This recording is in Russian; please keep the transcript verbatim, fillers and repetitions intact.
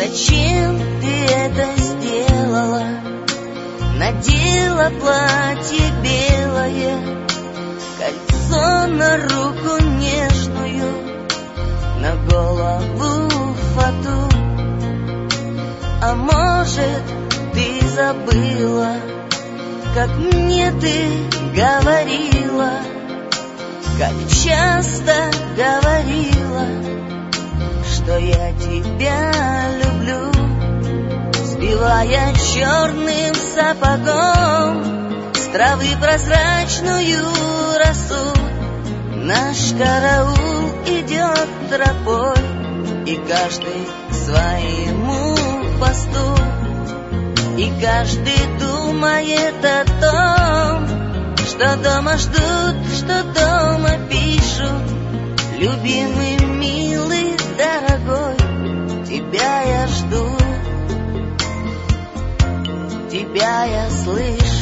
Зачем ты это сделала? Надела платье белое, кольцо на руку нежную, на голову фату. А может, ты забыла, как мне ты говорила, как часто говорила, что я тебя люблю. Сбивая черным сапогом с травы прозрачную росу, наш караул идет тропой, и каждый к своему посту. И каждый думает о том, что дома ждут, что дома пишут. Любимый, милый, дорогой, тебя я жду, тебя я слышу.